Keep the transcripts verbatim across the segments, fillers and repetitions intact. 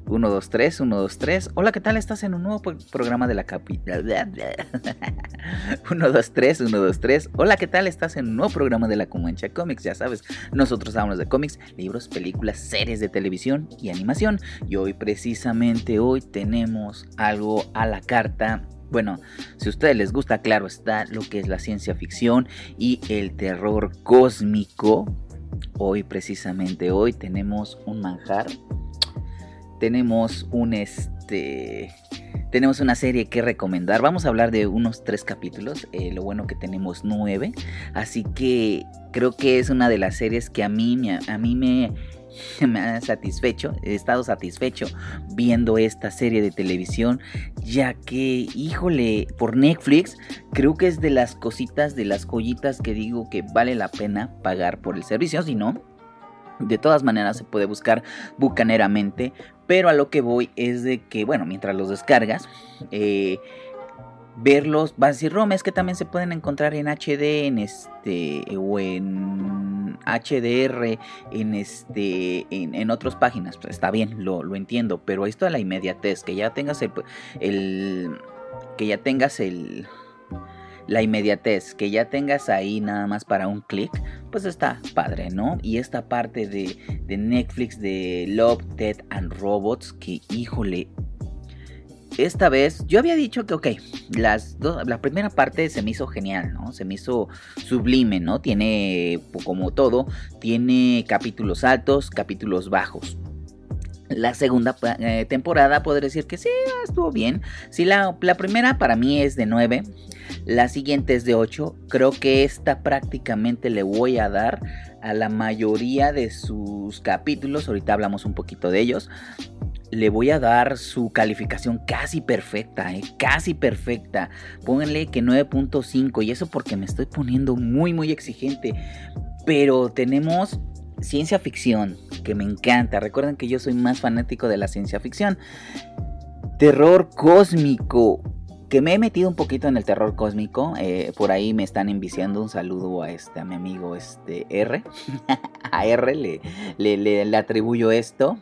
Uno, dos, tres, uno, dos, tres. Hola, ¿qué tal? Estás en un nuevo po- programa de la capi... uno, dos, tres, uno, dos, tres. Hola, ¿qué tal? Estás en un nuevo programa de la Comancha Comics. Ya sabes, nosotros hablamos de cómics, libros, películas, series de televisión y animación. Y hoy, precisamente hoy, tenemos algo a la carta. Bueno, si a ustedes les gusta, claro está, lo que es la ciencia ficción y el terror cósmico. Hoy, precisamente hoy, tenemos un manjar. Tenemos un este. Tenemos una serie que recomendar. Vamos a hablar de unos tres capítulos. Eh, lo bueno que tenemos nueve. Así que creo que es una de las series que a mí, me, a mí me, me ha satisfecho. He estado satisfecho viendo esta serie de televisión. Ya que, híjole, por Netflix, creo que es de las cositas, de las joyitas que digo que vale la pena pagar por el servicio. Si no, de todas maneras se puede buscar bucaneramente. Pero a lo que voy es de que, bueno, mientras los descargas, eh, verlos, vas a decir, Roma, es que también se pueden encontrar en H D, en este, o en H D R, en este, en, en otras páginas. Pues está bien, lo, lo entiendo, pero esto a la inmediatez, que ya tengas el, el que ya tengas el... La inmediatez, que ya tengas ahí nada más para un clic, pues está padre, ¿no? Y esta parte de, de Netflix de Love, Death and Robots, que híjole, esta vez yo había dicho que ok, las dos, la primera parte se me hizo genial, ¿no? Se me hizo sublime, ¿no? Tiene, como todo, tiene capítulos altos, capítulos bajos. La segunda eh, temporada podré decir que sí, estuvo bien. Sí, la, la primera para mí es de nueve. La siguiente es de ocho. Creo que esta prácticamente le voy a dar a la mayoría de sus capítulos. Ahorita hablamos un poquito de ellos. Le voy a dar su calificación casi perfecta, ¿eh? Casi perfecta. Pónganle que nueve punto cinco. Y eso porque me estoy poniendo muy muy exigente. Pero tenemos ciencia ficción, que me encanta. Recuerden que yo soy más fanático de la ciencia ficción. Terror cósmico, que me he metido un poquito en el terror cósmico. Eh, por ahí me están enviciando. Un saludo a este a mi amigo este R. A R le, le, le, le atribuyo esto.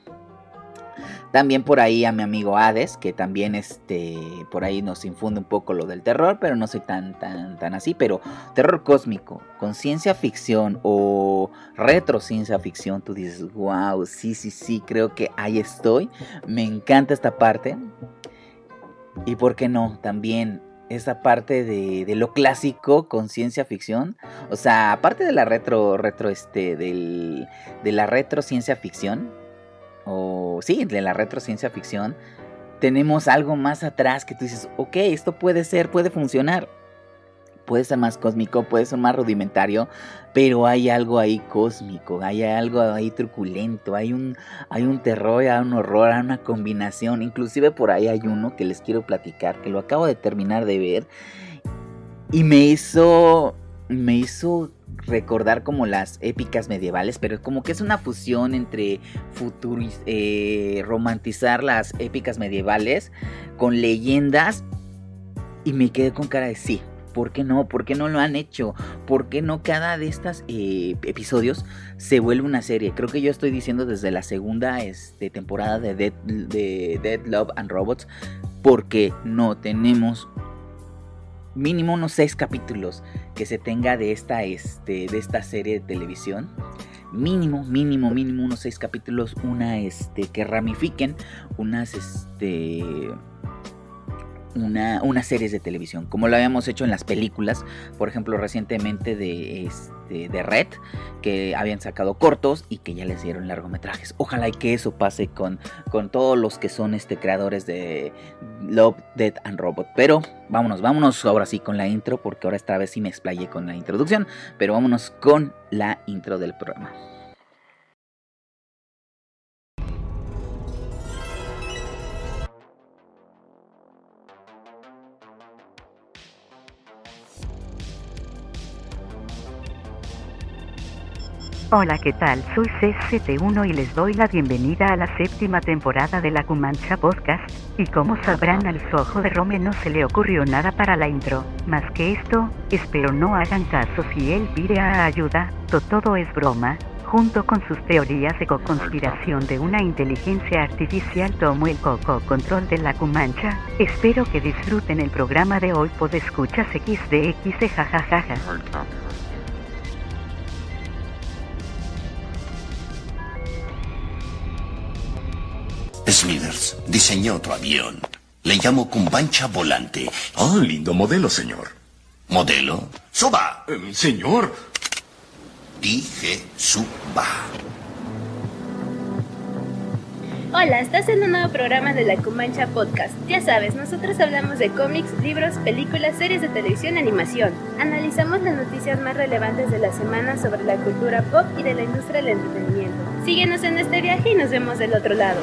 También por ahí a mi amigo Hades, que también este, por ahí nos infunde un poco lo del terror, pero no soy tan, tan, tan así. Pero terror cósmico, con ciencia ficción o retro ciencia ficción, tú dices, wow, sí, sí, sí, creo que ahí estoy. Me encanta esta parte. Y por qué no, también esa parte de, de lo clásico con ciencia ficción. O sea, aparte de la retro, retro este, del, de la retro ciencia ficción. O sí, de la retro ciencia ficción, tenemos algo más atrás que tú dices, ok, esto puede ser, puede funcionar. Puede ser más cósmico, puede ser más rudimentario, pero hay algo ahí cósmico, hay algo ahí truculento, hay un, hay un terror, hay un horror, hay una combinación. Inclusive por ahí hay uno que les quiero platicar, que lo acabo de terminar de ver y me hizo, me hizo recordar como las épicas medievales, pero como que es una fusión entre futuris, eh, romantizar las épicas medievales con leyendas, y me quedé con cara de sí, ¿por qué no? ¿Por qué no lo han hecho? ¿Por qué no cada de estos eh, episodios se vuelve una serie? Creo que yo estoy diciendo desde la segunda este, temporada de Dead, de Dead, Love and Robots, porque no tenemos mínimo unos seis capítulos que se tenga de esta, este, de esta serie de televisión. Mínimo, mínimo, mínimo unos seis capítulos. Una, este, que ramifiquen unas, este... Una, unas series de televisión, como lo habíamos hecho en las películas, por ejemplo recientemente de, este, de Red, que habían sacado cortos y que ya les dieron largometrajes. Ojalá y que eso pase con, con todos los que son este, creadores de Love, Death and Robot. Pero vámonos, vámonos ahora sí con la intro, porque ahora esta vez sí me explayé con la introducción, pero vámonos con la intro del programa. Hola, ¿qué tal? Soy C C T uno y les doy la bienvenida a la séptima temporada de La Comancha Podcast, y como sabrán, al ojo de Rome no se le ocurrió nada para la intro, más que esto. Espero no hagan caso si él pide a ayuda, to todo es broma. junto con sus teorías de co-conspiración de una inteligencia artificial, tomó el co-control de la Cumancha. Espero que disfruten el programa de hoy. Podescuchas X D X, jajajaja. Smithers diseñó tu avión. Le llamo Cumbancha Volante. Ah, lindo modelo, señor. ¿Modelo? ¡Suba! Eh, señor. Dije suba. Hola, estás en un nuevo programa de La Cumancha Podcast. Ya sabes, nosotros hablamos de cómics, libros, películas, series de televisión, animación. Analizamos las noticias más relevantes de la semana sobre la cultura pop y de la industria del entretenimiento. Síguenos en este viaje y nos vemos del otro lado.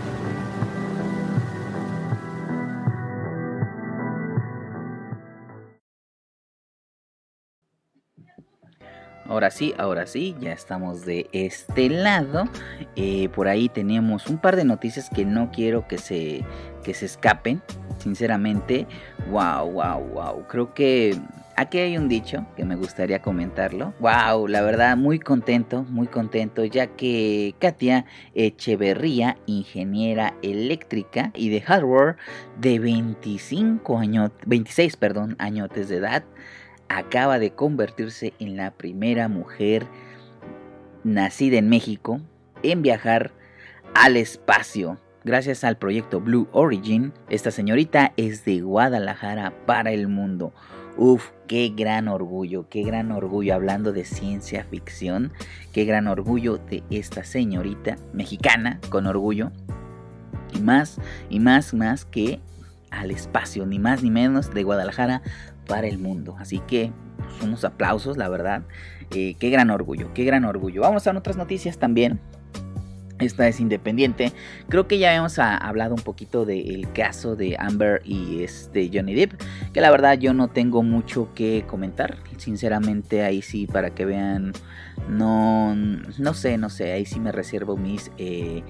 Ahora sí, ahora sí, ya estamos de este lado. Eh, por ahí tenemos un par de noticias que no quiero que se, que se escapen. Sinceramente, wow, wow, wow. Creo que aquí hay un dicho que me gustaría comentarlo. Wow, la verdad, muy contento, muy contento, ya que Katia Echeverría, ingeniera eléctrica y de hardware de veinticinco años, veintiséis, perdón, añotes de edad, acaba de convertirse en la primera mujer nacida en México en viajar al espacio. Gracias al proyecto Blue Origin, esta señorita es de Guadalajara para el mundo. Uf, qué gran orgullo, qué gran orgullo, hablando de ciencia ficción, qué gran orgullo de esta señorita mexicana, con orgullo. Y más, y más, más que al espacio, ni más ni menos, de Guadalajara para el mundo. Así que pues, unos aplausos, la verdad. Eh, qué gran orgullo, qué gran orgullo. Vamos a otras noticias también. Esta es independiente. Creo que ya habíamos a, hablado un poquito del caso de Amber y este Johnny Depp, que la verdad yo no tengo mucho que comentar. Sinceramente, ahí sí, para que vean, no, no sé, no sé, ahí sí me reservo mis... Eh,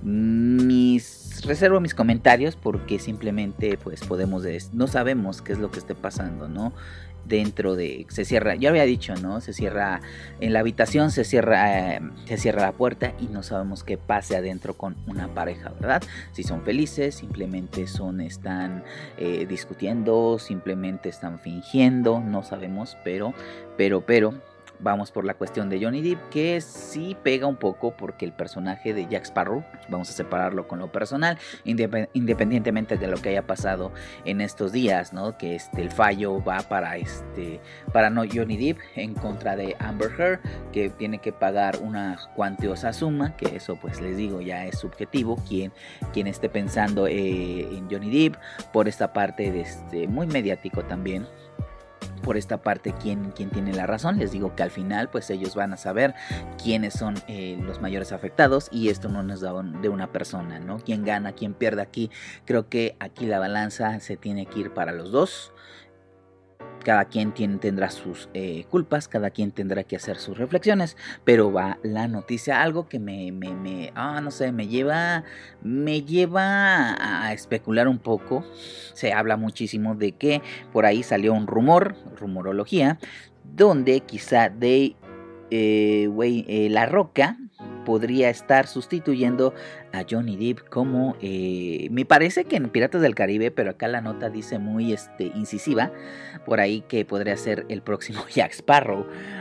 mis reservo mis comentarios, porque simplemente pues podemos des- no sabemos qué es lo que esté pasando, ¿no? Dentro de, se cierra, yo había dicho, ¿no? Se cierra en la habitación, se cierra, eh, se cierra la puerta y no sabemos qué pase adentro con una pareja, ¿verdad? Si son felices, simplemente son, están eh, discutiendo, simplemente están fingiendo, no sabemos, pero, pero, pero vamos por la cuestión de Johnny Depp, que sí pega un poco porque el personaje de Jack Sparrow, vamos a separarlo con lo personal, indep- independientemente de lo que haya pasado en estos días, ¿no? Que este, el fallo va para este, para no Johnny Depp en contra de Amber Heard, que tiene que pagar una cuantiosa suma, que eso pues les digo ya es subjetivo, quien, quien esté pensando eh, en Johnny Depp, por esta parte de este, muy mediático también. Por esta parte, ¿quién, quién tiene la razón? Les digo que al final pues ellos van a saber quiénes son eh, los mayores afectados, y esto no nos da de una persona, ¿no? ¿Quién gana, quién pierde aquí? Creo que aquí la balanza se tiene que ir para los dos. Cada quien tiene, tendrá sus eh, culpas, cada quien tendrá que hacer sus reflexiones, pero va la noticia, algo que me, me, me ah, no sé, me lleva, me lleva a especular un poco. Se habla muchísimo de que por ahí salió un rumor, rumorología, donde quizá de eh, wey, eh, La Roca podría estar sustituyendo a Johnny Depp como, eh, me parece que en Piratas del Caribe, pero acá la nota dice muy este, incisiva, por ahí que podría ser el próximo Jack Sparrow.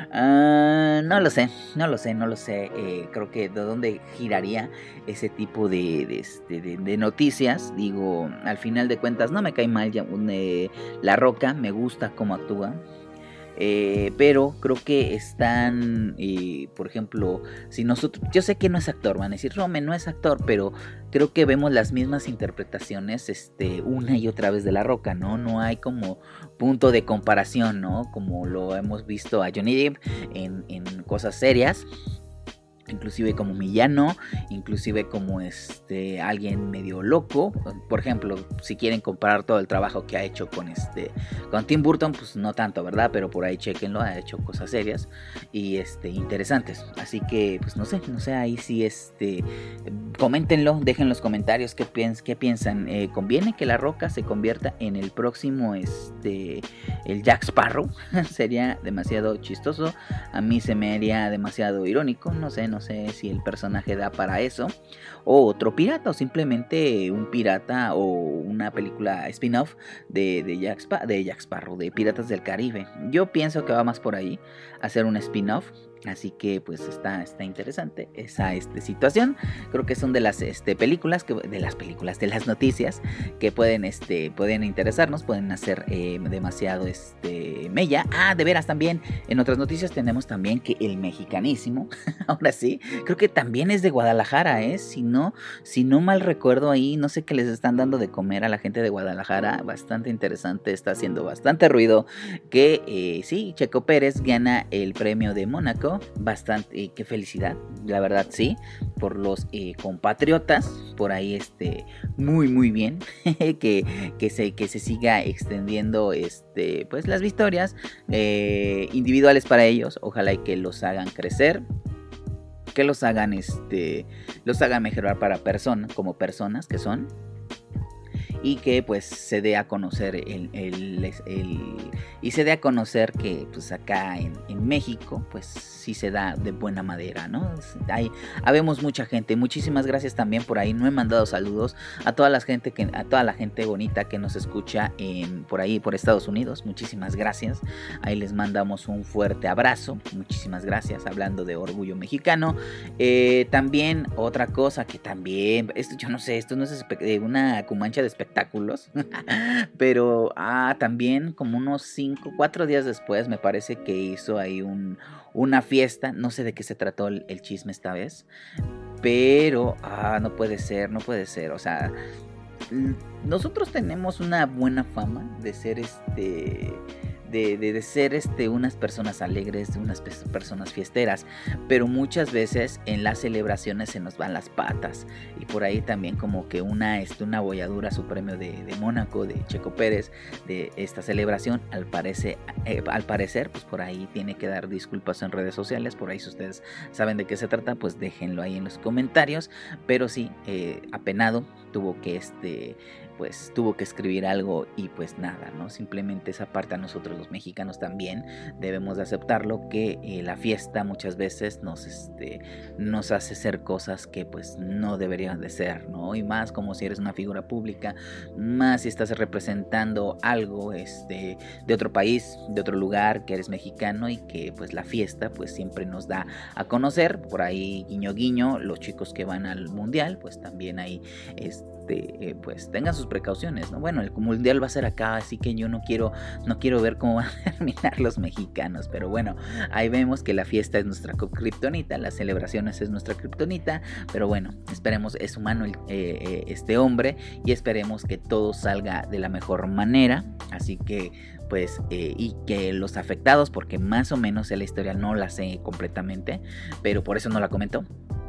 Uh, no lo sé, no lo sé, no lo sé, eh, creo que de dónde giraría ese tipo de, de, de, de, de noticias. Digo, al final de cuentas no me cae mal eh, La Roca, me gusta cómo actúa. Eh, pero creo que están, eh, por ejemplo, si nosotros, yo sé que no es actor, van a decir, Rome no es actor, pero creo que vemos las mismas interpretaciones, este, una y otra vez de La Roca, ¿no? No hay como punto de comparación, ¿no? Como lo hemos visto a Johnny Depp en, en cosas serias. inclusive como villano, inclusive como este alguien medio loco. Por ejemplo, si quieren comparar todo el trabajo que ha hecho con este con Tim Burton, pues no tanto, ¿verdad? Pero por ahí chequenlo, ha hecho cosas serias y este interesantes. Así que pues no sé, no sé, ahí sí este coméntenlo, dejen los comentarios qué, piens, qué piensan. Eh, ¿Conviene que La Roca se convierta en el próximo este el Jack Sparrow? Sería demasiado chistoso. A mí se me haría demasiado irónico, no sé, no sé si el personaje da para eso, o otro pirata, o simplemente un pirata, o una película spin-off de, de, Jack, Sp- de Jack Sparrow, de Piratas del Caribe. Yo pienso que va más por ahí, hacer un spin-off. Así que pues está, está interesante esa este, situación. Creo que son de las este, películas, que, de las películas, de las noticias que pueden, este, pueden interesarnos, pueden hacer eh, demasiado este, mella. Ah, de veras también, en otras noticias tenemos también que el mexicanísimo, ahora sí, creo que también es de Guadalajara, ¿eh? Si no, si no mal recuerdo ahí, no sé qué les están dando de comer a la gente de Guadalajara, bastante interesante, está haciendo bastante ruido, que eh, sí, Checo Pérez gana el premio de Mónaco. Bastante, eh, qué felicidad, la verdad sí, por los eh, compatriotas, por ahí este, muy muy bien, que, que, se, que se siga extendiendo este, pues las victorias eh, individuales para ellos, ojalá y que los hagan crecer, que los hagan este, los hagan mejorar para personas, como personas que son, y que pues se dé a conocer el, el, el y se dé a conocer que pues acá en, en México pues sí se da de buena madera, ¿no? Hay, habemos mucha gente. Muchísimas gracias también por ahí. No he mandado saludos a toda la gente que, a toda la gente bonita que nos escucha en, por ahí por Estados Unidos. Muchísimas gracias. Ahí les mandamos un fuerte abrazo. Muchísimas gracias. Hablando de orgullo mexicano. Eh, también otra cosa que también, esto yo no sé, esto no es una cumancha de espectáculos, pero ah, también como unos cinco, cuatro días después me parece que hizo ahí un, una fiesta, no sé de qué se trató el, el chisme esta vez, pero ah, no puede ser, no puede ser, o sea, nosotros tenemos una buena fama de ser este... De, de, de ser este, unas personas alegres, unas personas fiesteras, pero muchas veces en las celebraciones se nos van las patas, y por ahí también como que una, este, una bolladura a su premio de, de Mónaco, de Checo Pérez, de esta celebración, al, parece, eh, al parecer, pues por ahí tiene que dar disculpas en redes sociales, por ahí si ustedes saben de qué se trata, pues déjenlo ahí en los comentarios, pero sí, eh, apenado, tuvo que este... pues tuvo que escribir algo y pues nada, ¿no? Simplemente esa parte a nosotros los mexicanos también debemos de aceptarlo, que eh, la fiesta muchas veces nos, este, nos hace hacer cosas que pues no deberían de ser, ¿no? Y más como si eres una figura pública, más si estás representando algo este, de otro país, de otro lugar, que eres mexicano, y que pues la fiesta pues siempre nos da a conocer, por ahí guiño guiño, los chicos que van al mundial, pues también ahí este, Eh, pues tengan sus precauciones, ¿no? Bueno, el mundial va a ser acá, así que yo no quiero, no quiero ver cómo van a terminar los mexicanos, pero bueno, ahí vemos que la fiesta es nuestra kriptonita, las celebraciones es nuestra kriptonita, pero bueno, esperemos, es humano el, eh, eh, este hombre, y esperemos que todo salga de la mejor manera, así que pues, eh, y que los afectados, porque más o menos la historia no la sé completamente, pero por eso no la comento,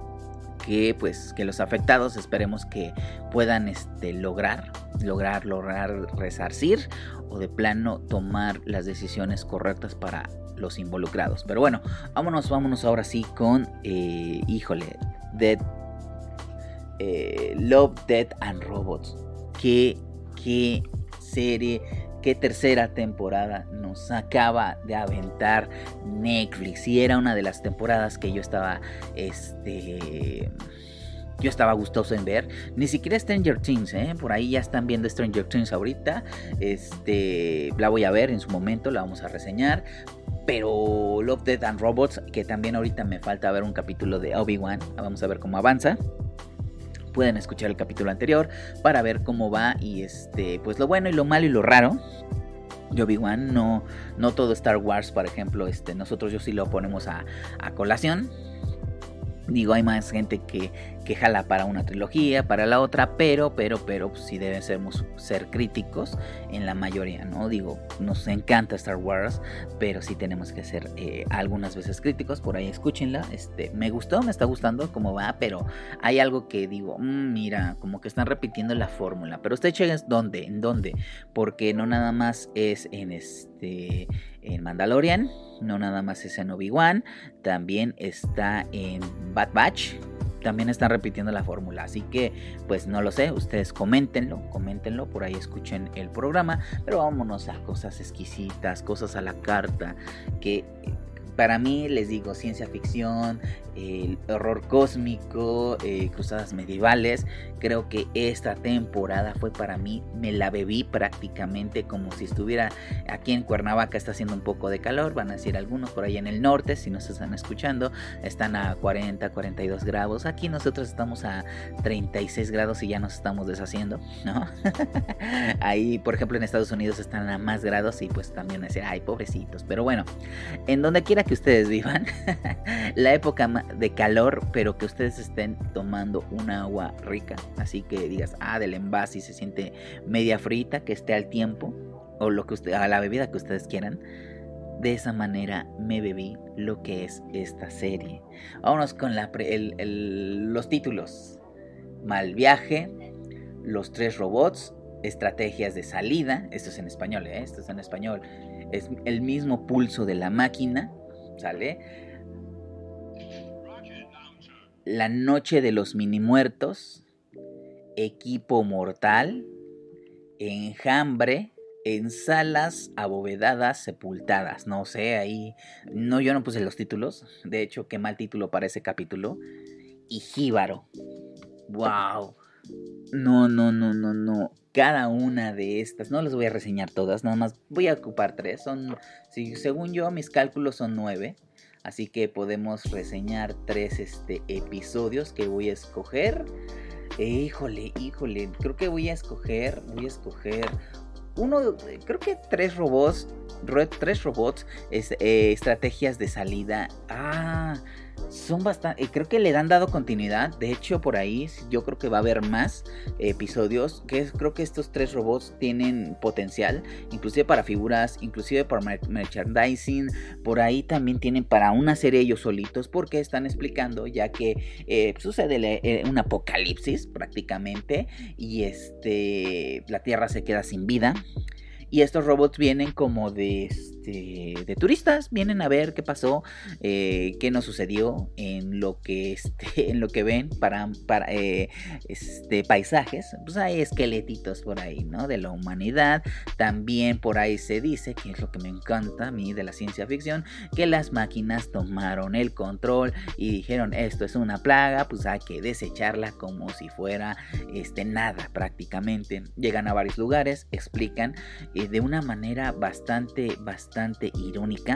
que pues que los afectados esperemos que puedan este, lograr, lograr, lograr resarcir, o de plano tomar las decisiones correctas para los involucrados. Pero bueno, vámonos, vámonos ahora sí con, eh, híjole, Dead, eh, Love, Death and Robots. Qué, qué serie, qué tercera temporada nos acaba de aventar Netflix. Y era una de las temporadas que yo estaba, este... yo estaba gustoso en ver. Ni siquiera Stranger Things, ¿eh? Por ahí ya están viendo Stranger Things ahorita. Este, la voy a ver en su momento, la vamos a reseñar. Pero Love, Death and Robots, que también ahorita me falta ver un capítulo de Obi-Wan. Vamos a ver cómo avanza. Pueden escuchar el capítulo anterior para ver cómo va, y este, pues lo bueno y lo malo y lo raro de Obi-Wan. No, no todo Star Wars, por ejemplo, este, nosotros yo sí lo ponemos a, a colación. Digo, hay más gente que, que jala para una trilogía, para la otra, pero, pero, pero, pues, sí debemos ser críticos en la mayoría, ¿no? Digo, nos encanta Star Wars, pero sí tenemos que ser eh, algunas veces críticos. Por ahí escúchenla, este, me gustó, me está gustando cómo va, pero hay algo que digo, mmm, mira, como que están repitiendo la fórmula, pero usted chequen dónde, en dónde, porque no nada más es en este, en Mandalorian, no nada más es en Obi-Wan, también está en Bad Batch. También están repitiendo la fórmula, así que pues no lo sé, ustedes coméntenlo, coméntenlo, por ahí escuchen el programa, pero vámonos a cosas exquisitas, cosas a la carta, que para mí, les digo, ciencia ficción, el horror cósmico, eh, cruzadas medievales. Creo que esta temporada fue para mí, me la bebí prácticamente como si estuviera aquí en Cuernavaca. Está haciendo un poco de calor, van a decir algunos por ahí en el norte, si nos están escuchando, están a cuarenta, cuarenta y dos grados. Aquí nosotros estamos a treinta y seis grados y ya nos estamos deshaciendo, ¿no? Ahí, por ejemplo, en Estados Unidos están a más grados y pues también decir, ay, pobrecitos. Pero bueno, en donde quiera que ustedes vivan, la época de calor, pero que ustedes estén tomando un agua rica, así que digas, ah, del envase y se siente media frita, que esté al tiempo, o lo que usted, a la bebida que ustedes quieran. De esa manera me bebí lo que es esta serie. Vámonos con la pre, el, el, los títulos: Mal viaje, Los tres robots, Estrategias de salida. Esto es en español, ¿eh? Esto es en español. Es el mismo pulso de la máquina, ¿sale? La noche de los mini muertos, Equipo mortal, Enjambre, En salas abovedadas sepultadas. No sé, ahí no, yo no puse los títulos. De hecho, qué mal título para ese capítulo. Y Jíbaro. Wow. No, no, no, no, no. Cada una de estas, no las voy a reseñar todas, nada más voy a ocupar tres. Son, si, según yo, mis cálculos son nueve. Así que podemos reseñar tres este, episodios que voy a escoger. Eh, híjole, híjole, creo que voy a escoger, voy a escoger uno, creo que tres robots, tres robots, es, eh, estrategias de salida. Ah, son bastante, eh, creo que le han dado continuidad. De hecho, por ahí yo creo que va a haber más eh, episodios. Que es, creo que estos tres robots tienen potencial, inclusive para figuras, inclusive para mer- merchandising. Por ahí también tienen para una serie ellos solitos, porque están explicando ya que eh, sucede le, eh, un apocalipsis prácticamente, y este la Tierra se queda sin vida. Y estos robots vienen como de, este, de turistas, vienen a ver qué pasó, eh, qué nos sucedió en lo que, este, en lo que ven para, para eh, este, paisajes. Pues hay esqueletitos por ahí, ¿no? De la humanidad. También por ahí se dice, que es lo que me encanta a mí de la ciencia ficción, que las máquinas tomaron el control y dijeron, esto es una plaga, pues hay que desecharla como si fuera este, nada prácticamente. Llegan a varios lugares, explican de una manera bastante, bastante irónica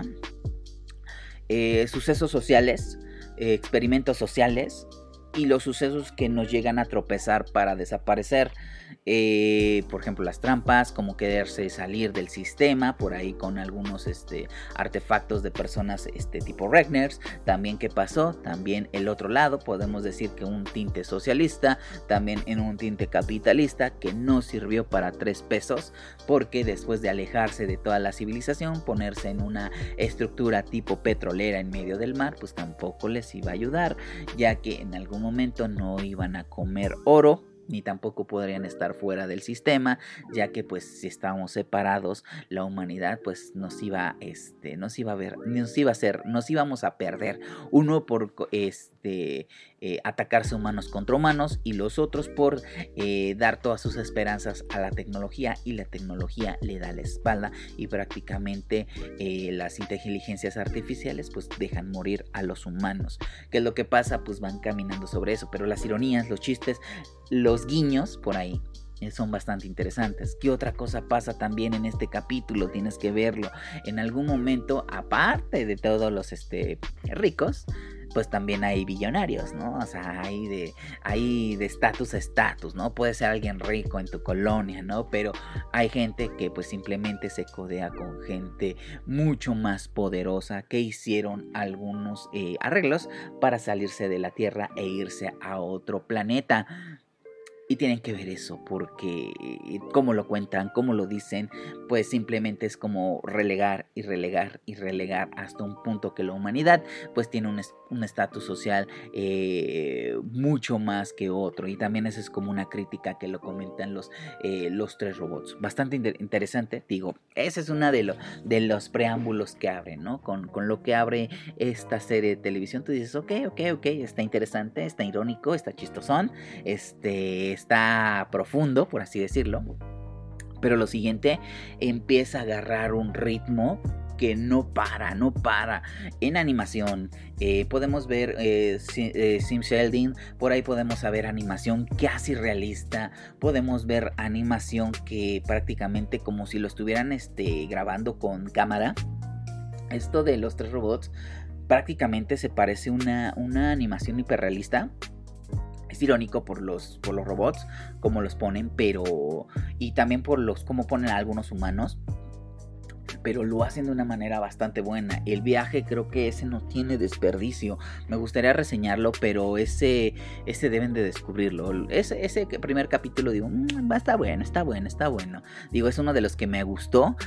eh, sucesos sociales, eh, experimentos sociales y los sucesos que nos llegan a tropezar para desaparecer. Eh, por ejemplo, las trampas, como quererse salir del sistema, por ahí con algunos este, artefactos de personas este, tipo Regners. También qué pasó, también el otro lado, podemos decir que un tinte socialista, también en un tinte capitalista que no sirvió para tres pesos, porque después de alejarse de toda la civilización, ponerse en una estructura tipo petrolera en medio del mar, pues tampoco les iba a ayudar, ya que en algún momento no iban a comer oro, ni tampoco podrían estar fuera del sistema, ya que pues si estábamos separados, la humanidad pues nos iba este nos iba a ver, nos iba a hacer, nos íbamos a perder, uno por este eh, atacarse humanos contra humanos, y los otros por eh, dar todas sus esperanzas a la tecnología, y la tecnología le da la espalda, y prácticamente eh, las inteligencias artificiales pues dejan morir a los humanos. ¿Qué es lo que pasa? Pues van caminando sobre eso, pero las ironías, los chistes, los guiños por ahí son bastante interesantes. ¿Qué otra cosa pasa también en este capítulo? Tienes que verlo. En algún momento, aparte de todos los este, ricos, pues también hay billonarios, ¿no? O sea, hay de hay de estatus a estatus, ¿no? Puede ser alguien rico en tu colonia, ¿no? Pero hay gente que pues simplemente se codea con gente mucho más poderosa que hicieron algunos eh, arreglos para salirse de la Tierra e irse a otro planeta. Y tienen que ver eso, porque como lo cuentan, como lo dicen, pues simplemente es como relegar y relegar y relegar hasta un punto que la humanidad pues tiene un un estatus social eh, mucho más que otro. Y también esa es como una crítica que lo comentan los, eh, los tres robots. Bastante inter- interesante, digo, ese es uno de, lo, de los preámbulos que abren, ¿no? Con, con lo que abre esta serie de televisión, tú dices, ok, ok, ok, está interesante, está irónico, está chistosón, este... está profundo, por así decirlo, pero lo siguiente empieza a agarrar un ritmo que no para, no para. En animación eh, podemos ver eh, eh, Sim Sheldon, por ahí podemos ver animación casi realista, podemos ver animación que prácticamente como si lo estuvieran este, grabando con cámara. Esto de los tres robots prácticamente se parece una, una animación hiperrealista. Es irónico por los, por los robots, como los ponen, pero... y también por los cómo ponen a algunos humanos. Pero lo hacen de una manera bastante buena. El viaje creo que ese no tiene desperdicio. Me gustaría reseñarlo, pero ese, ese deben de descubrirlo. Ese, ese primer capítulo digo, mmm, está bueno, está bueno, está bueno. Digo, es uno de los que me gustó.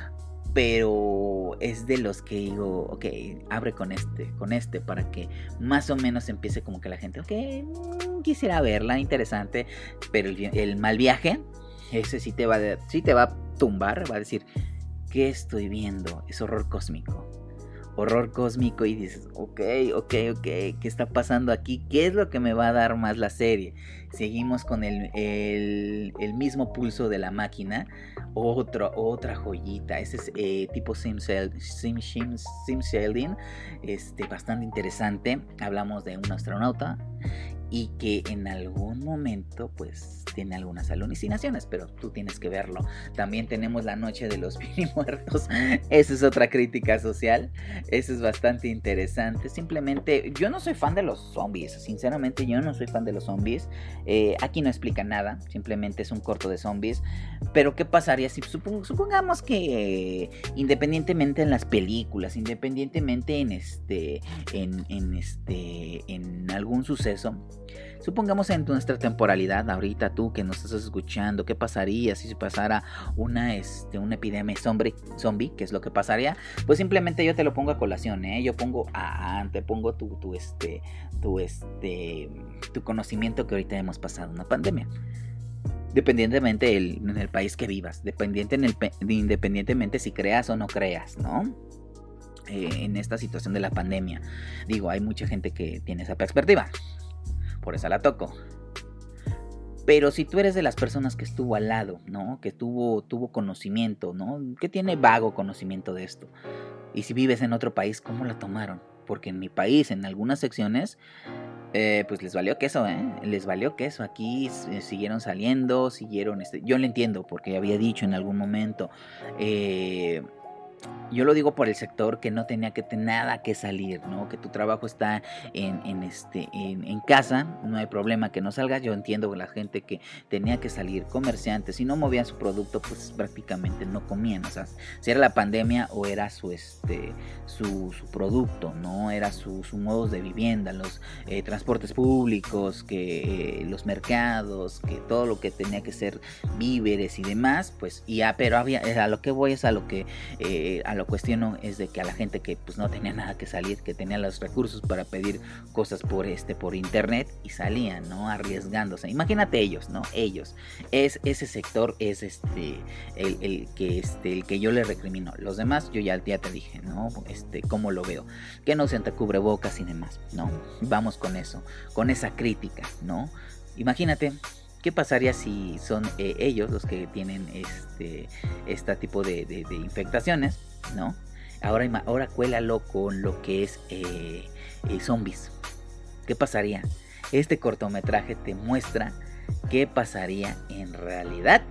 Pero es de los que digo, ok, abre con este, con este, para que más o menos empiece como que la gente, ok, mmm, quisiera verla, interesante. Pero el, el mal viaje, ese sí te va a, sí te va a tumbar, va a decir, ¿qué estoy viendo? Es horror cósmico. Horror cósmico y dices, ok, ok, ok, ¿qué está pasando aquí? ¿Qué es lo que me va a dar más la serie? Seguimos con el, el, el mismo pulso de la máquina. Otro, otra joyita. Ese es eh, tipo Sim, Sim, Sim, Sim Sheldon. Este, bastante interesante. Hablamos de un astronauta y que en algún momento pues tiene algunas alucinaciones, pero tú tienes que verlo. También tenemos La Noche de los Muertos. Esa es otra crítica social. Eso es bastante interesante. Simplemente yo no soy fan de los zombies. Sinceramente yo no soy fan de los zombies. eh, Aquí no explica nada. Simplemente es un corto de zombies. Pero ¿qué pasaría si supong- supongamos que eh, independientemente en las películas, independientemente en este en, en este en algún suceso, supongamos en nuestra temporalidad, ahorita tú que nos estás escuchando, ¿qué pasaría si se pasara una, este, una epidemia zombie, zombie? ¿Qué es lo que pasaría? Pues simplemente yo te lo pongo a colación, ¿eh? Yo pongo a, a te pongo tu, tu, este, tu, este, tu conocimiento que ahorita hemos pasado una pandemia. Dependientemente del, en el país que vivas, dependiente en el, independientemente si creas o no creas, ¿no? Eh, en esta situación de la pandemia. Digo, hay mucha gente que tiene esa perspectiva. Por eso la toco. Pero si tú eres de las personas que estuvo al lado, ¿no? Que tuvo, tuvo conocimiento, ¿no? Que tiene vago conocimiento de esto. Y si vives en otro país, ¿cómo la tomaron? Porque en mi país, en algunas secciones, eh, pues les valió queso, ¿eh? Les valió queso. Aquí eh, siguieron saliendo, siguieron... Este... Yo lo entiendo, porque había dicho en algún momento... Eh... Yo lo digo por el sector que no tenía que tener nada que salir, ¿no? Que tu trabajo está en, en, este, en, en casa, no hay problema que no salgas. Yo entiendo que la gente que tenía que salir, comerciantes, si no movían su producto, pues prácticamente no comían. O sea, si era la pandemia o era su, este, su, su producto, ¿no? Era su, su modos de vivienda, los eh, transportes públicos, que eh, los mercados, que todo lo que tenía que ser víveres y demás, pues, y ya, pero había, a lo que voy es a lo que... Eh, a lo cuestiono es de que a la gente que pues no tenía nada que salir, que tenía los recursos para pedir cosas por este por internet y salían, ¿no? Arriesgándose. Imagínate ellos, ¿no? Ellos. Es ese sector es este el, el que este el que yo le recrimino. Los demás yo ya, ya te dije, ¿no? Este cómo lo veo. Que no usen cubrebocas y demás, ¿no? Vamos con eso, con esa crítica, ¿no? Imagínate ¿qué pasaría si son eh, ellos los que tienen este este tipo de, de, de infectaciones, ¿no? Ahora, ahora cuélalo con lo que es eh, eh, zombies. ¿Qué pasaría? Este cortometraje te muestra qué pasaría en realidad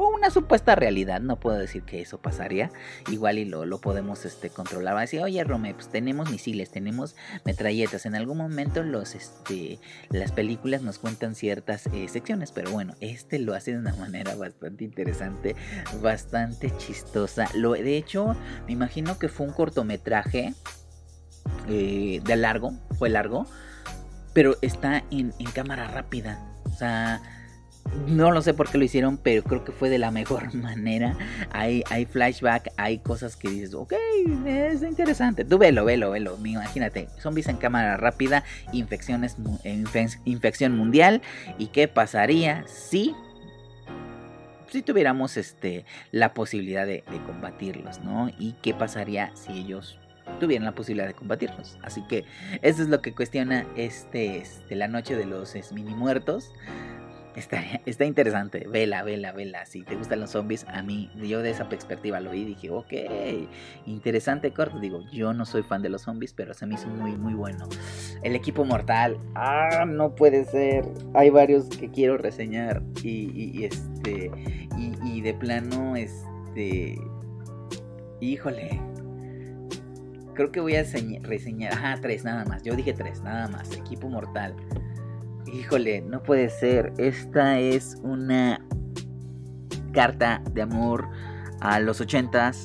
o una supuesta realidad. No puedo decir que eso pasaría. Igual y lo, lo podemos este, controlar. Va a decir, oye Rome, pues tenemos misiles, tenemos metralletas. En algún momento los, este, las películas nos cuentan ciertas eh, secciones. Pero bueno, este lo hace de una manera bastante interesante, bastante chistosa. Lo, de hecho, me imagino que fue un cortometraje eh, de largo, fue largo. Pero está en, en cámara rápida. O sea, no lo sé por qué lo hicieron, pero creo que fue de la mejor manera. Hay, hay flashback, hay cosas que dices, ok, es interesante. Tú velo, velo, velo. Imagínate, zombies en cámara rápida, infecciones, infe- infección mundial. ¿Y qué pasaría si, si tuviéramos este, la posibilidad de, de combatirlos, ¿no? ¿Y qué pasaría si ellos tuvieran la posibilidad de combatirlos? Así que eso es lo que cuestiona este, este la noche de los es, mini muertos. Está, está interesante, vela, vela, vela. Si te gustan los zombies, a mí, yo de esa perspectiva lo vi y dije, ok, interesante corto. Digo, yo no soy fan de los zombies, pero se me hizo muy, muy bueno. El equipo mortal, ah, no puede ser. Hay varios que quiero reseñar y, y, y este, y, y de plano, este, híjole. Creo que voy a señ- reseñar, ajá, tres nada más. Yo dije tres, nada más. Equipo mortal. Híjole, no puede ser. Esta es una carta de amor a los ochentas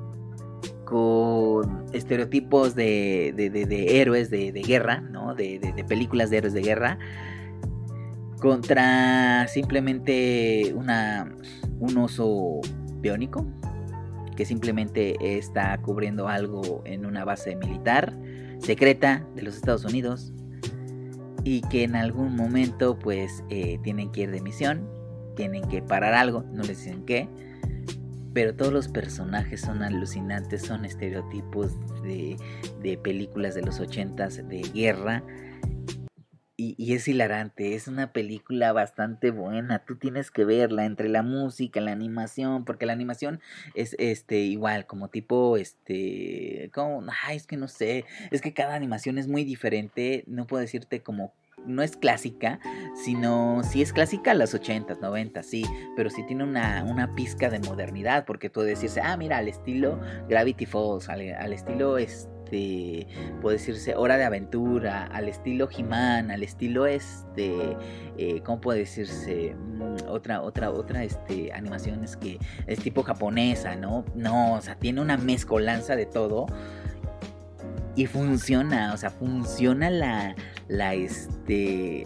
con estereotipos de, de, de, de héroes de, de guerra, ¿no? De, de, de películas de héroes de guerra. Contra simplemente una, un oso biónico que simplemente está cubriendo algo en una base militar secreta de los Estados Unidos. Y que en algún momento pues eh, tienen que ir de misión, tienen que parar algo, no les dicen qué. Pero todos los personajes son alucinantes, son estereotipos de, de películas de los ochentas de guerra. Y, y es hilarante, es una película bastante buena, tú tienes que verla entre la música, la animación, porque la animación es este igual, como tipo, este, como, ay, es que no sé, es que cada animación es muy diferente, no puedo decirte como, no es clásica, sino, sí es clásica a los ochentas, noventas, sí, pero sí tiene una, una pizca de modernidad, porque tú decís, ah, mira, al estilo Gravity Falls, al, al estilo, este, De, puede decirse Hora de Aventura, al estilo He-Man, al estilo este, eh, ¿cómo puede decirse? Mm, otra, otra, otra este, animación es que es tipo japonesa, ¿no? No, o sea, tiene una mezcolanza de todo y funciona, o sea, funciona la, la, este,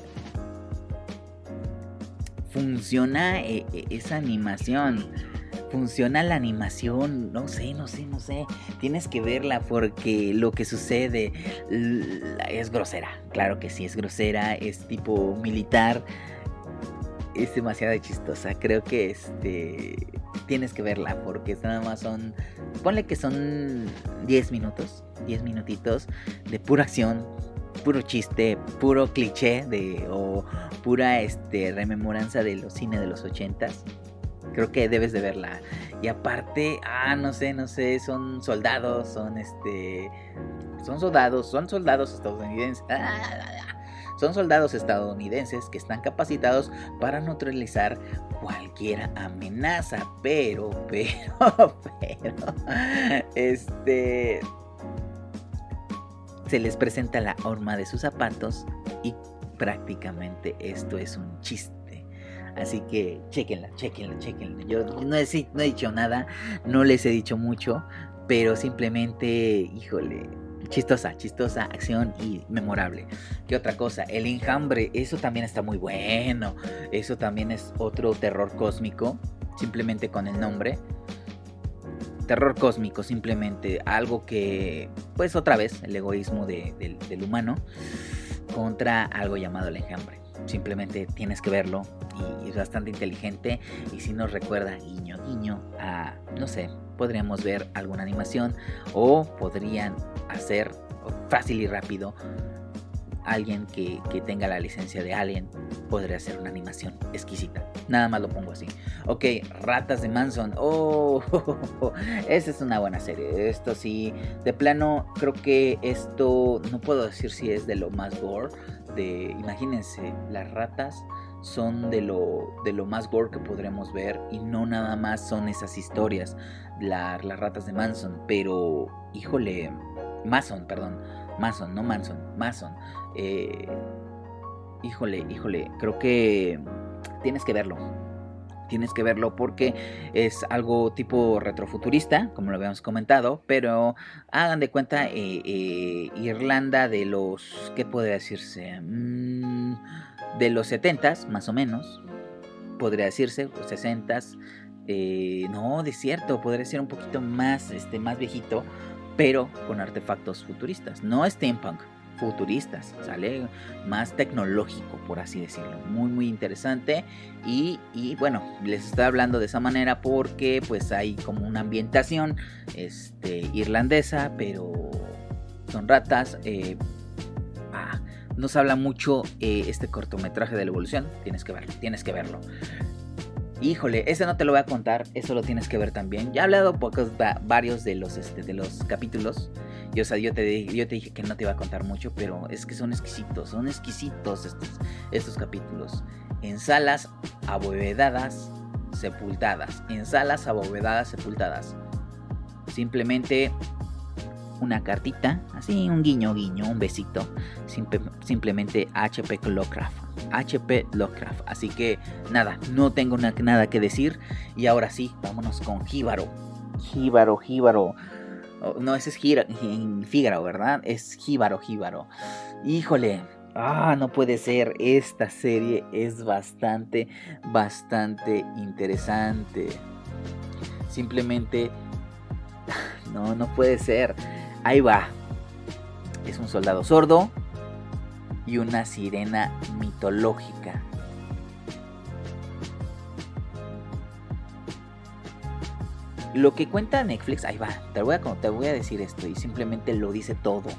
funciona eh, esa animación. Funciona la animación, no sé, no sé, no sé. Tienes que verla porque lo que sucede es grosera. Claro que sí, es grosera, es tipo militar. Es demasiado chistosa. Creo que este tienes que verla porque nada más son, ponle que son diez minutos, diez minutitos de pura acción, puro chiste, puro cliché de o pura este rememoranza de los cines de los ochentas. Creo que debes de verla. Y aparte, ah, no sé, no sé, son soldados, son este... Son soldados, son soldados estadounidenses. Son soldados estadounidenses que están capacitados para neutralizar cualquier amenaza. Pero, pero, pero... Este... Se les presenta la horma de sus zapatos y prácticamente esto es un chiste. Así que chequenla, chequenla, chequenla. Yo no he, no he dicho nada, no les he dicho mucho, pero simplemente, híjole, chistosa, chistosa, acción y memorable. ¿Qué otra cosa? El Enjambre, eso también está muy bueno. Eso también es otro terror cósmico, simplemente con el nombre. Terror cósmico, simplemente algo que, pues otra vez, el egoísmo de, de, del humano contra algo llamado el Enjambre. Simplemente tienes que verlo y es bastante inteligente y si nos recuerda guiño guiño a, no sé, podríamos ver alguna animación o podrían hacer fácil y rápido alguien que, que tenga la licencia de Alien podría hacer una animación exquisita. Nada más lo pongo así. Ok, Ratas de Manson. Oh, oh, oh, oh. Esa es una buena serie. Esto sí, de plano, creo que esto no puedo decir si es de lo más gore. De, imagínense, las ratas son de lo, de lo más gore que podremos ver, y no nada más son esas historias, la, las ratas de Manson, pero híjole, Mason, perdón, Mason, no Manson, Mason, eh, híjole, híjole, creo que tienes que verlo. Tienes que verlo porque es algo tipo retrofuturista, como lo habíamos comentado, pero hagan de cuenta eh, eh, Irlanda de los, ¿qué podría decirse? Mm, de los setentas, más o menos, podría decirse, los sesentas, eh, no, de cierto, podría ser un poquito más, este, más viejito, pero con artefactos futuristas, no steampunk. Futuristas, sale más tecnológico, por así decirlo, muy muy interesante. Y, y bueno, les estoy hablando de esa manera porque pues hay como una ambientación este, irlandesa, pero son ratas. eh, ah, nos habla mucho eh, este cortometraje de la evolución. Tienes que verlo, tienes que verlo. Híjole, ese no te lo voy a contar, eso lo tienes que ver también. Ya he hablado pocos, va, varios de los, este, de los capítulos. Y, o sea, yo te, yo te dije que no te iba a contar mucho, pero es que son exquisitos, son exquisitos estos, estos capítulos. En salas abovedadas, sepultadas. En salas abovedadas, sepultadas. Simplemente una cartita, así un guiño, guiño, un besito. Simple, simplemente H P Lovecraft. H P Lovecraft. Así que nada, no tengo na- nada que decir. Y ahora sí, vámonos con Jíbaro. Jíbaro, Jíbaro. Oh, no, ese es Gira, Fígaro, ¿verdad? Es Jíbaro, Jíbaro. Híjole. Ah, no puede ser. Esta serie es bastante, bastante interesante. Simplemente... No, no puede ser. Ahí va. Es un soldado sordo y una sirena mitológica. Lo que cuenta Netflix, ahí va, te voy a, te voy a decir esto y simplemente lo dice todo.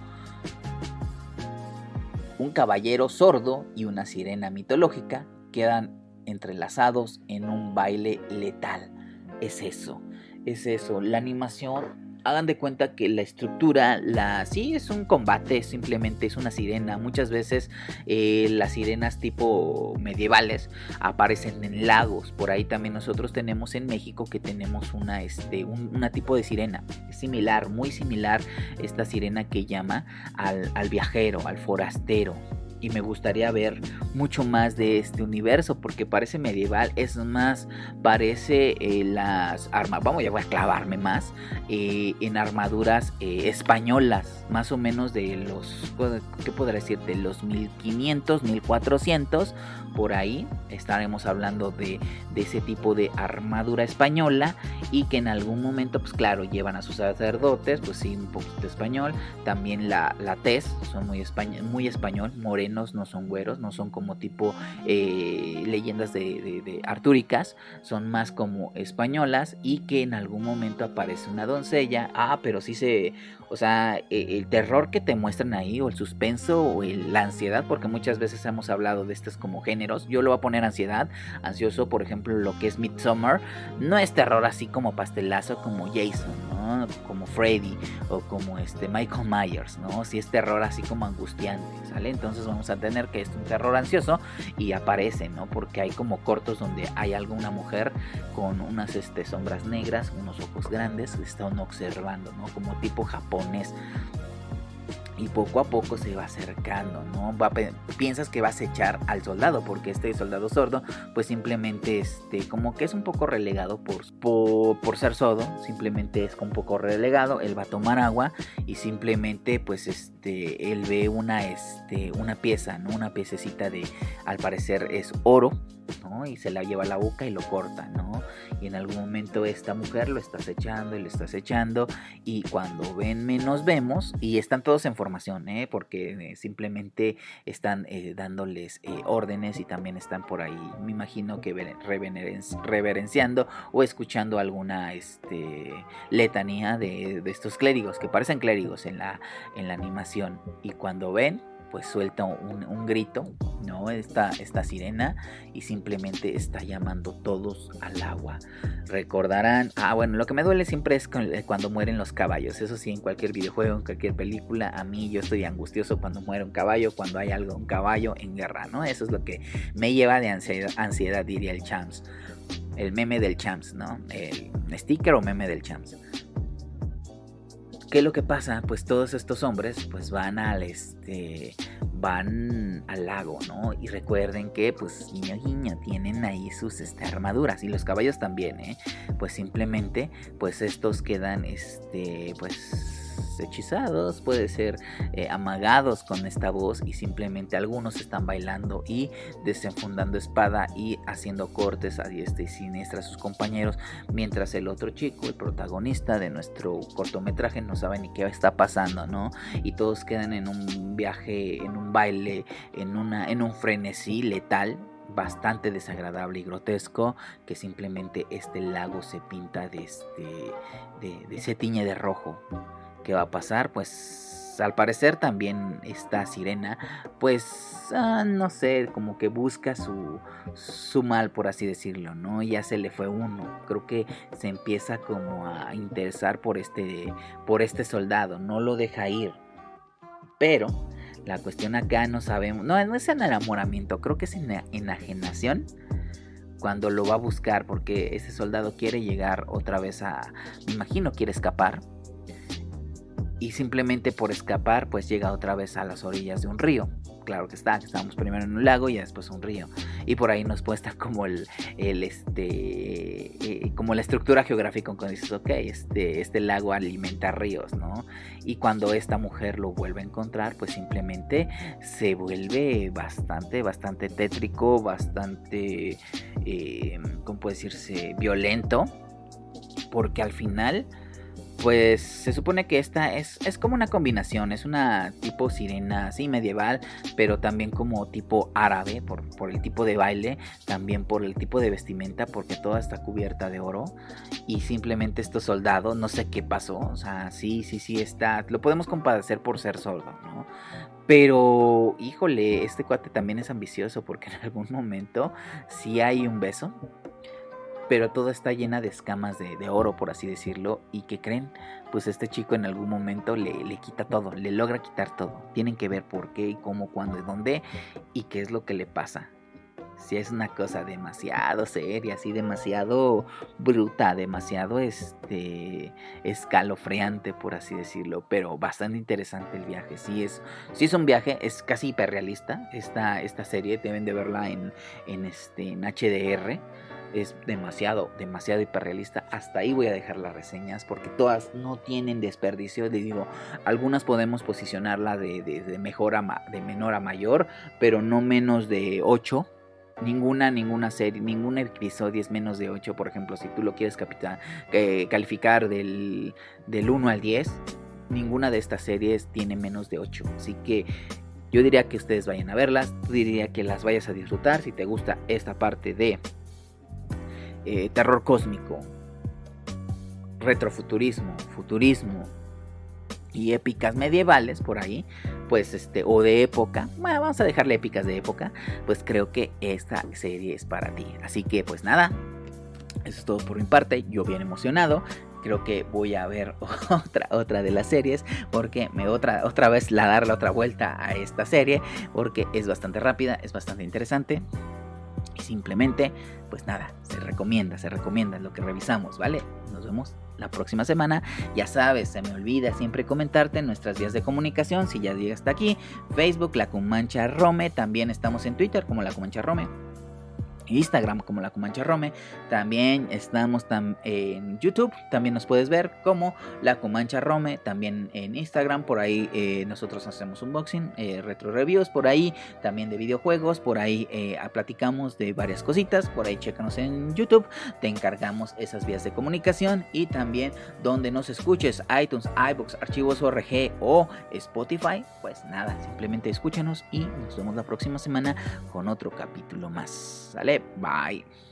Un caballero sordo y una sirena mitológica quedan entrelazados en un baile letal. Es eso, es eso. La animación... Hagan de cuenta que la estructura, la sí es un combate, simplemente es una sirena. Muchas veces eh, las sirenas tipo medievales aparecen en lagos. Por ahí también nosotros tenemos en México que tenemos una, este, un, una tipo de sirena. Es similar, muy similar esta sirena que llama al, al viajero, al forastero. Y me gustaría ver mucho más de este universo porque parece medieval, es más, parece eh, las armas, vamos, ya voy a clavarme más eh, en armaduras eh, españolas, más o menos de los, ¿qué podría decir? De los mil quinientos, mil cuatrocientos, por ahí estaremos hablando de, de ese tipo de armadura española y que en algún momento, pues claro, llevan a sus sacerdotes, pues sí, un poquito español, también la, la tez, son muy, español, muy español, moreno, no son güeros, no son como tipo eh, leyendas de, de, de artúricas, son más como españolas y que en algún momento aparece una doncella. Ah, pero sí se, o sea, eh, el terror que te muestran ahí o el suspenso o el, la ansiedad, porque muchas veces hemos hablado de estos como géneros, yo lo voy a poner ansiedad, ansioso, por ejemplo, lo que es Midsommar, no es terror así como pastelazo como Jason, ¿no? Como Freddy o como este Michael Myers, ¿no? Si es terror así como angustiante, ¿sale? Entonces vamos a tener que es un terror ansioso y aparece, ¿no? Porque hay como cortos donde hay alguna mujer con unas este, sombras negras, unos ojos grandes, que está uno observando, ¿no? Como tipo japonés. Y poco a poco se va acercando, ¿no? Va, piensas que vas a echar al soldado, porque este soldado sordo, pues simplemente, este, como que es un poco relegado por, por, por ser sordo, simplemente es un poco relegado, él va a tomar agua y simplemente, pues, este, él ve una, este, una pieza, ¿no? Una piececita de, al parecer es oro, ¿no? Y se la lleva a la boca y lo corta, ¿no? Y en algún momento esta mujer lo está acechando y lo está acechando y cuando ven menos vemos y están todos en formación, ¿eh? Porque eh, simplemente están eh, dándoles eh, órdenes y también están por ahí, me imagino que reverenci- reverenciando o escuchando alguna este, letanía de, de estos clérigos que parecen clérigos en la, en la animación y cuando ven pues suelta un, un grito, ¿no? Esta, esta sirena y simplemente está llamando todos al agua. recordarán, ah bueno, lo que me duele siempre es cuando mueren los caballos, eso sí, en cualquier videojuego, en cualquier película, a mí yo estoy angustioso cuando muere un caballo, cuando hay algo, un caballo en guerra, ¿no? Eso es lo que me lleva de ansiedad, ansiedad diría el Champs, el meme del Champs, ¿no? El sticker o meme del Champs. ¿Qué es lo que pasa? Pues todos estos hombres pues van al este van al lago, ¿no? Y recuerden que pues guiño guiño tienen ahí sus este, armaduras, y los caballos también, ¿eh? Pues simplemente pues estos quedan este pues hechizados, puede ser eh, amagados con esta voz, y simplemente algunos están bailando y desenfundando espada y haciendo cortes a diestra y siniestra a sus compañeros, mientras el otro chico, el protagonista de nuestro cortometraje, no sabe ni qué está pasando, ¿no? Y todos quedan en un viaje, en un baile, en una, en un frenesí letal, bastante desagradable y grotesco, que simplemente este lago se pinta de este, de, de se tiñe de rojo. ¿Qué va a pasar? Pues al parecer también esta sirena, pues ah, no sé, como que busca su, su mal, por así decirlo, ¿no? Ya se le fue uno. Creo que se empieza como a interesar por este, por este soldado, no lo deja ir. Pero la cuestión acá no sabemos, no, no es en enamoramiento, creo que es en enajenación. Cuando lo va a buscar, porque ese soldado quiere llegar otra vez a, me imagino quiere escapar. Y simplemente por escapar pues llega otra vez a las orillas de un río. Claro que está, estábamos primero en un lago y después un río. Y por ahí nos puede estar como el, el este, eh, como la estructura geográfica, cuando dices, ok, este, este lago alimenta ríos, ¿no? Y cuando esta mujer lo vuelve a encontrar, pues simplemente se vuelve bastante, bastante tétrico, bastante, eh, ¿cómo puede decirse? Violento. Porque al final, pues se supone que esta es, es como una combinación, es una tipo sirena así medieval, pero también como tipo árabe, por, por el tipo de baile, también por el tipo de vestimenta, porque toda está cubierta de oro. Y simplemente estos soldados, no sé qué pasó, o sea, sí, sí, sí está, lo podemos compadecer por ser sordo, ¿no? Pero, híjole, este cuate también es ambicioso, porque en algún momento sí hay un beso, pero todo está llena de escamas de, de oro, por así decirlo. ¿Y qué creen? Pues este chico en algún momento le, le quita todo, le logra quitar todo. Tienen que ver por qué y cómo, cuándo y dónde y qué es lo que le pasa. Si es una cosa demasiado seria, así demasiado bruta, demasiado este escalofriante, por así decirlo, pero bastante interesante el viaje. Sí es, sí es un viaje, es casi hiperrealista esta, esta serie, deben de verla en, en, este, en H D R. Es demasiado, demasiado hiperrealista. Hasta ahí voy a dejar las reseñas, porque todas no tienen desperdicio. Les digo, algunas podemos posicionarla de, de, de, mejor a ma, de menor a mayor, pero no menos de ocho. Ninguna, ninguna serie, ningún episodio es menos de ocho. Por ejemplo, si tú lo quieres capital, eh, calificar del, del uno al diez, ninguna de estas series tiene menos de ocho. Así que yo diría que ustedes vayan a verlas. Tú diría que las vayas a disfrutar si te gusta esta parte de Eh, terror cósmico, retrofuturismo, futurismo y épicas medievales por ahí, pues este, o de época, bueno, vamos a dejarle épicas de época, pues creo que esta serie es para ti. Así que pues nada, eso es todo por mi parte. Yo bien emocionado. Creo que voy a ver otra, otra de las series, porque me otra, otra vez la dar la otra vuelta a esta serie, porque es bastante rápida, es bastante interesante. Y simplemente, pues nada, se recomienda, se recomienda lo que revisamos, ¿vale? Nos vemos la próxima semana. Ya sabes, se me olvida siempre comentarte en nuestras vías de comunicación. Si ya llegas hasta aquí, Facebook, La Comancha Rome. También estamos en Twitter como La Comancha Rome. Instagram como La Comancha Rome. También estamos tam- en YouTube. También nos puedes ver como La Comancha Rome. También en Instagram. Por ahí eh, nosotros hacemos unboxing, eh, retro reviews. Por ahí también de videojuegos. Por ahí eh, platicamos de varias cositas. Por ahí chécanos en YouTube. Te encargamos esas vías de comunicación. Y también donde nos escuches, iTunes, iVoox, Archivos O R G o Spotify. Pues nada, simplemente escúchanos y nos vemos la próxima semana con otro capítulo más. ¿Sale? Bye.